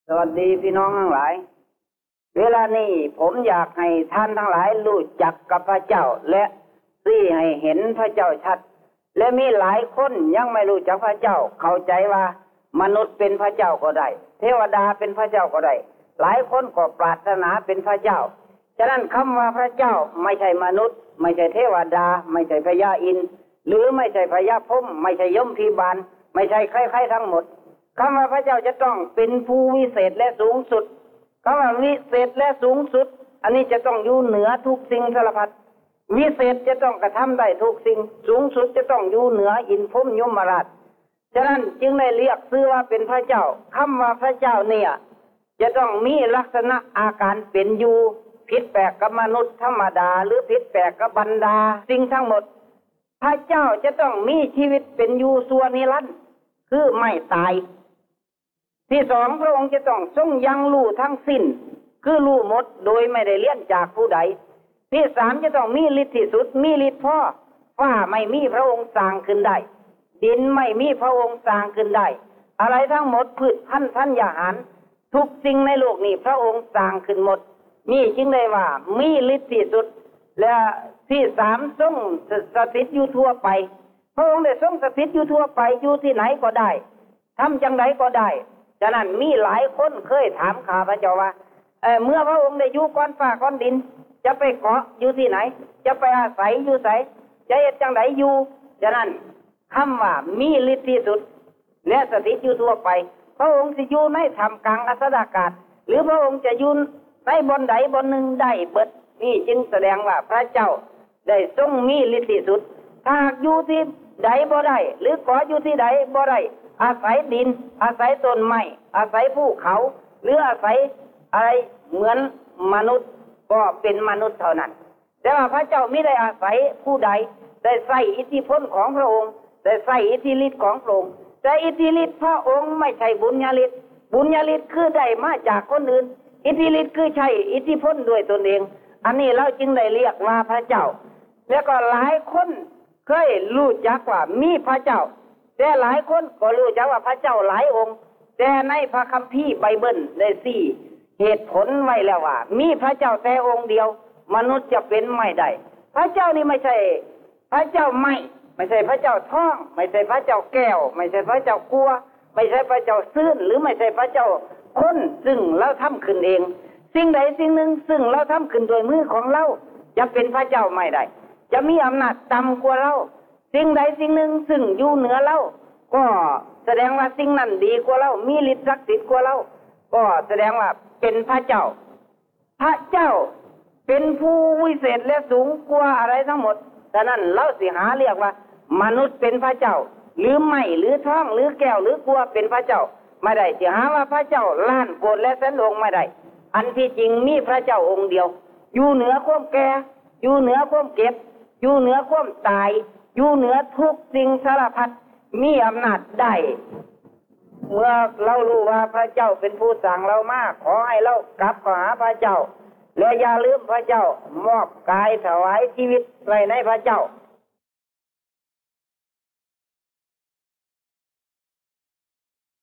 สวัสดีพี่น้องทั้งหลายเวลานี้ผมอยากให้ท่านทั้งหลายรู้จักกับพระเจ้าและชี้ให้เห็นพระเจ้าชัดและมีหลายคนยังไม่รู้จักพระเจ้าเข้าใจว่ามนุษย์เป็นพระเจ้าก็ได้เทวดาเป็นพระเจ้าก็ได้หลายคนก็ปรารถนาเป็นพระเจ้าฉะนั้นคำว่าพระเจ้าไม่ใช่มนุษย์ไม่ใช่เทวดาไม่ใช่พญาอินทร์หรือไม่ใช่พญาพรหมไม่ใช่ยมพีบาลไม่ใช่ใครๆทั้งหมดคำว่าพระเจ้าจะต้องเป็นผู้วิเศษและสูงสุดคำว่าวิเศษและสูงสุดอันนี้จะต้องอยู่เหนือทุกสิ่งสารพัดวิเศษจะต้องกระทำได้ทุกสิ่งสูงสุดจะต้องอยู่เหนืออินทร์พรหมยมราชฉะนั้นจึงได้เรียกชื่อว่าเป็นพระเจ้าคำว่าพระเจ้าเนี่ยจะต้องมีลักษณะอาการเป็นอยู่ผิดแปลกกับมนุษย์ธรรมดาหรือผิดแปลกกับบรรดาสิ่งทั้งหมดพระเจ้าจะต้องมีชีวิตเป็นอยู่ชั่วนิรันดร์คือไม่ตายที่สองพระองค์จะต้องทรงยังรู้ทั้งสิ้นคือรู้หมดโดยไม่ได้เลี้ยนจากผู้ใดที่สามจะต้องมีฤทธิ์ที่สุดมีฤทธิ์พอฟ้าไม่มีพระองค์สร้างขึ้นได้ดินไม่มีพระองค์สร้างขึ้นได้อะไรทั้งหมดพืชพันธุ์ธัญญาหารทุกสิ่งในโลกนี้พระองค์สร้างขึ้นหมดนี่จึงได้ว่ามีฤทธิ์ที่สุดและที่สามทรงสถิตอยู่ทั่วไปพระองค์ได้ทรงสถิตอยู่ทั่วไปอยู่ที่ไหนก็ได้ทำจังไดก็ได้ฉะนั้นมีหลายคนเคยถามข้าพเจ้าว่าเมื่อพระองค์ได้อยู่ก้อนฟ้าก้อนดินจะไปเกาะอยู่ที่ไหนจะไปอาศัยอยู่ไสจะเฮ็ดจังไดอยู่ฉะนั้นคำว่ามีฤทธิ์ที่สุดและสถิตอยู่ทั่วไปพระองค์สิอยู่ในท่ามกลางอสดากาศหรือพระองค์จะอยู่ในบนใดบนหนึ่งได้เบิดนี่จึงแสดงว่าพระเจ้าได้ทรงมีฤทธิ์ที่สุดถ้าอยู่ที่ใดบ่ได้หรือเกาะอยู่ที่ใดบ่ได้อาศัยดินอาศัยต้นไม้อาศัยภูเขาหรืออาศัยอะไรเหมือนมนุษย์ก็เป็นมนุษย์เท่านั้นแต่ว่าพระเจ้าไม่ได้อาศัยผู้ใดได้ใส่อิทธิพลของพระองค์ได้ใส่อิทธิฤทธิ์ของพระองค์แต่อิทธิฤทธิ์พระองค์ไม่ใช่บุญญาฤทธิ์บุญญาฤทธิ์คือได้มาจากคนอื่นอิทธิฤทธิ์คือใช้อิทธิพลด้วยตนเองอันนี้เราจึงได้เรียกว่าพระเจ้าแล้วก็หลายคนเคยรู้จักว่ามีพระเจ้าแต่หลายคนก็รู้จักว่าพระเจ้าหลายองค์แต่ในพระคัมภีร์ไบเบิลได้สี่เหตุผลไว้แล้วว่ามีพระเจ้าแต่องค์เดียวมนุษย์จะเป็นไม่ได้พระเจ้านี่ไม่ใช่พระเจ้าไม่ใช่พระเจ้าทองไม่ใช่พระเจ้าแก้วไม่ใช่พระเจ้ากัวไม่ใช่พระเจ้าซื่นหรือไม่ใช่พระเจ้าคนซึ่งเราทำขึ้นเองสิ่งใดสิ่งหนึ่งซึ่งเราทำขึ้นโดยมือของเราจะเป็นพระเจ้าไม่ได้จะมีอำนาจต่ำกว่าเราสิ่งใดสิ่งหนึ่งซึ่งอยู่เหนือเราก็แสดงว่าสิ่งนั้นดีกว่าเรามีฤทธิ์ศักดิ์สิทธิ์กว่าเราก็แสดงว่าเป็นพระเจ้าพระเจ้าเป็นผู้วิเศษและสูงกว่าอะไรทั้งหมดฉะนั้นเราสิหาเรียกว่ามนุษย์เป็นพระเจ้าหรือไม่หรือทองหรือแก้วหรือกัวเป็นพระเจ้าไม่ได้จะหาว่าพระเจ้าล้านโกรธและแสนองค์ไม่ได้อันที่จริงมีพระเจ้าองค์เดียวอยู่เหนือความแก่อยู่เหนือความเก็บอยู่เหนือความตายอยู่เหนือทุกสิ่งสารพัดมีอำนาจได้เมื่อเรารู้ว่าพระเจ้าเป็นผู้สั่งเรามาขอให้เรากลับเข้าหาพระเจ้าและอย่าลืมพระเจ้ามอบกายถวายชีวิตไว้ในพระเจ้า